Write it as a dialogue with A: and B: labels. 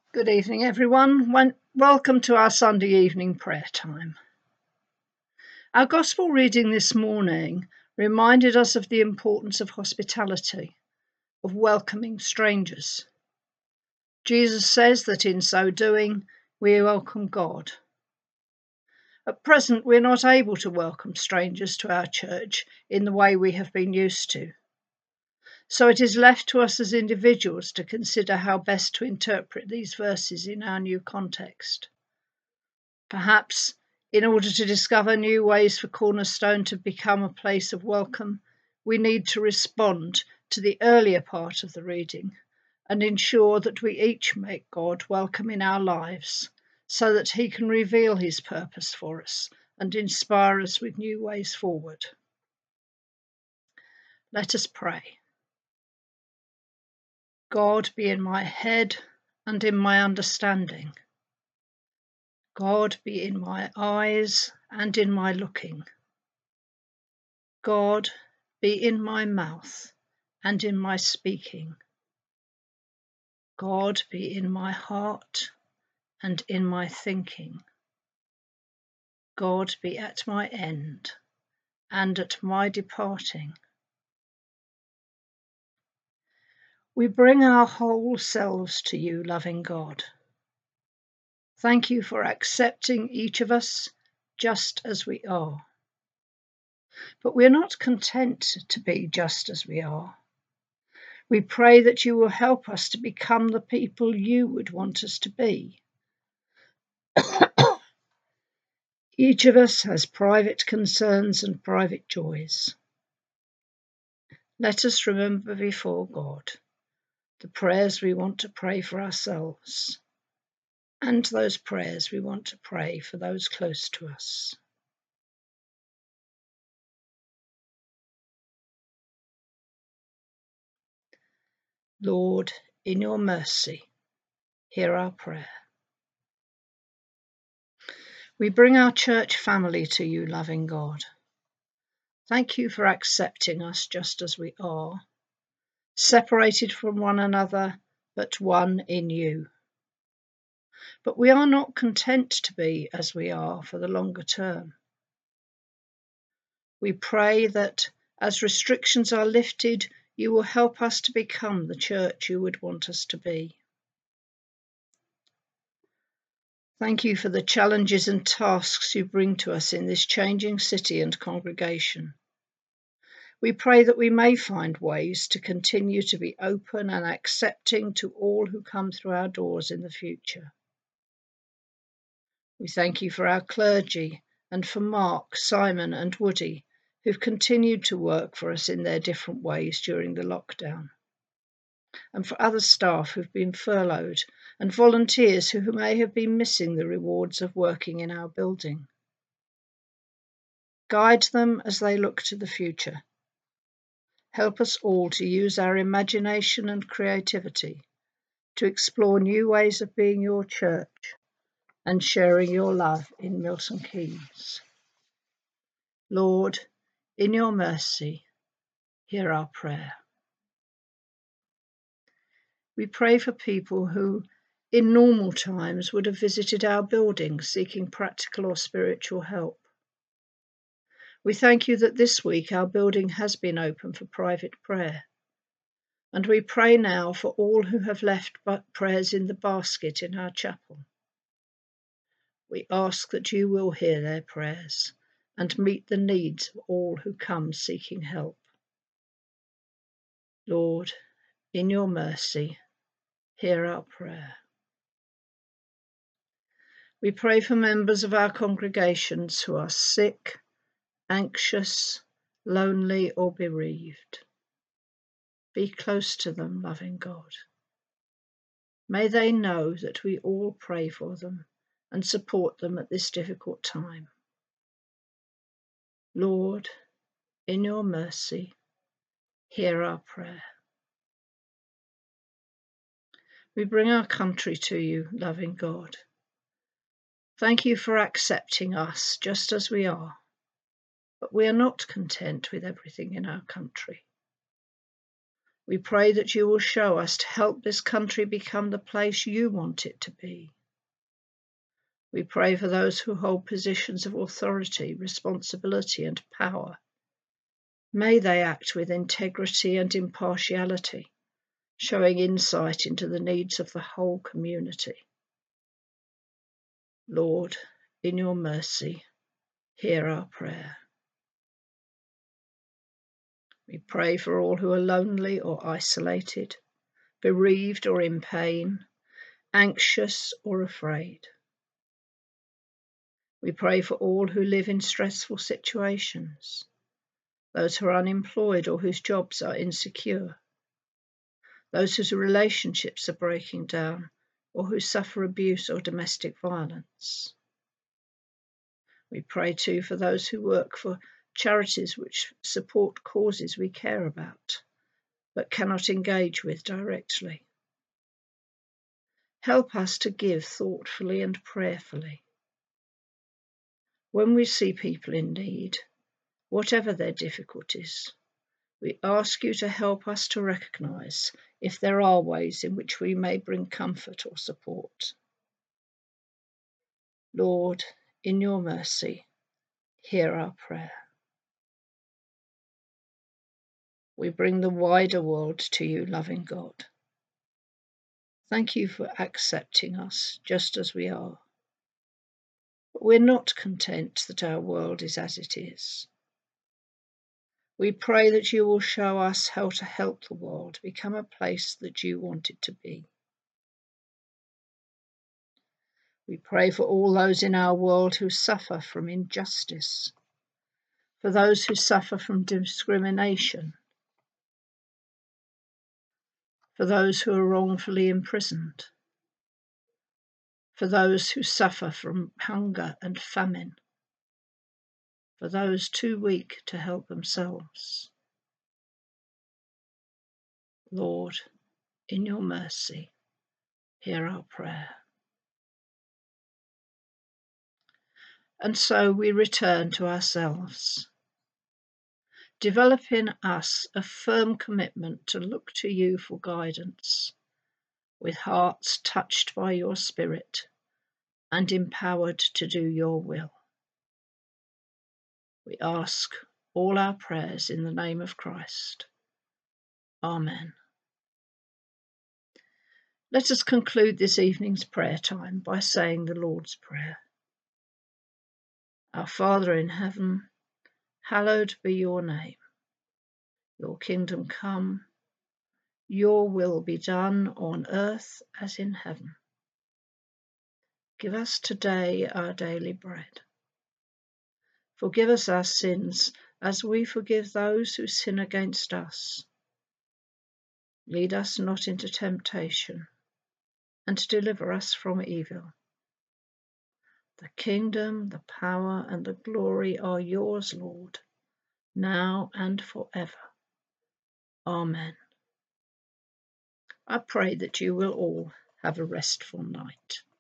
A: Good evening, everyone. Welcome to our Sunday evening prayer time. Our Gospel reading this morning reminded us of the importance of hospitality, of welcoming strangers. Jesus says that in so doing, we welcome God. At present, we're not able to welcome strangers to our church in the way we have been used to. So it is left to us as individuals to consider how best to interpret these verses in our new context. Perhaps, in order to discover new ways for Cornerstone to become a place of welcome, we need to respond to the earlier part of the reading and ensure that we each make God welcome in our lives so that he can reveal his purpose for us and inspire us with new ways forward. Let us pray. God, be in my head and in my understanding. God, be in my eyes and in my looking. God, be in my mouth and in my speaking. God, be in my heart and in my thinking. God, be at my end and at my departing. We bring our whole selves to you, loving God. Thank you for accepting each of us just as we are. But we're not content to be just as we are. We pray that you will help us to become the people you would want us to be. Each of us has private concerns and private joys. Let us remember before God the prayers we want to pray for ourselves and those prayers we want to pray for those close to us. Lord, in your mercy, hear our prayer. We bring our church family to you, loving God. Thank you for accepting us just as we are, separated from one another, but one in you. But we are not content to be as we are for the longer term. We pray that as restrictions are lifted, you will help us to become the church you would want us to be. Thank you for the challenges and tasks you bring to us in this changing city and congregation. We pray that we may find ways to continue to be open and accepting to all who come through our doors in the future. We thank you for our clergy and for Mark, Simon and Woody, who've continued to work for us in their different ways during the lockdown, and for other staff who've been furloughed and volunteers who may have been missing the rewards of working in our building. Guide them as they look to the future. Help us all to use our imagination and creativity to explore new ways of being your church and sharing your love in Milton Keynes. Lord, in your mercy, hear our prayer. We pray for people who, in normal times, would have visited our building seeking practical or spiritual help. We thank you that this week our building has been open for private prayer. And we pray now for all who have left prayers in the basket in our chapel. We ask that you will hear their prayers and meet the needs of all who come seeking help. Lord, in your mercy, hear our prayer. We pray for members of our congregations who are sick, anxious, lonely, or bereaved. Be close to them, loving God. May they know that we all pray for them and support them at this difficult time. Lord, in your mercy, hear our prayer. We bring our country to you, loving God. Thank you for accepting us just as we are, but we are not content with everything in our country. We pray that you will show us to help this country become the place you want it to be. We pray for those who hold positions of authority, responsibility, and power. May they act with integrity and impartiality, showing insight into the needs of the whole community. Lord, in your mercy, hear our prayer. We pray for all who are lonely or isolated, bereaved or in pain, anxious or afraid. We pray for all who live in stressful situations, those who are unemployed or whose jobs are insecure, those whose relationships are breaking down or who suffer abuse or domestic violence. We pray too for those who work for charities which support causes we care about, but cannot engage with directly. Help us to give thoughtfully and prayerfully. When we see people in need, whatever their difficulties, we ask you to help us to recognise if there are ways in which we may bring comfort or support. Lord, in your mercy, hear our prayer. We bring the wider world to you, loving God. Thank you for accepting us just as we are. But we're not content that our world is as it is. We pray that you will show us how to help the world become a place that you want it to be. We pray for all those in our world who suffer from injustice, for those who suffer from discrimination, for those who are wrongfully imprisoned, for those who suffer from hunger and famine, for those too weak to help themselves. Lord, in your mercy, hear our prayer. And so we return to ourselves. Develop in us a firm commitment to look to you for guidance, with hearts touched by your Spirit and empowered to do your will. We ask all our prayers in the name of Christ. Amen. Let us conclude this evening's prayer time by saying the Lord's Prayer. Our Father in heaven, hallowed be your name. Your kingdom come, your will be done on earth as in heaven. Give us today our daily bread. Forgive us our sins as we forgive those who sin against us. Lead us not into temptation, and deliver us from evil. The kingdom, the power, and the glory are yours, Lord, now and forever. Amen. I pray that you will all have a restful night.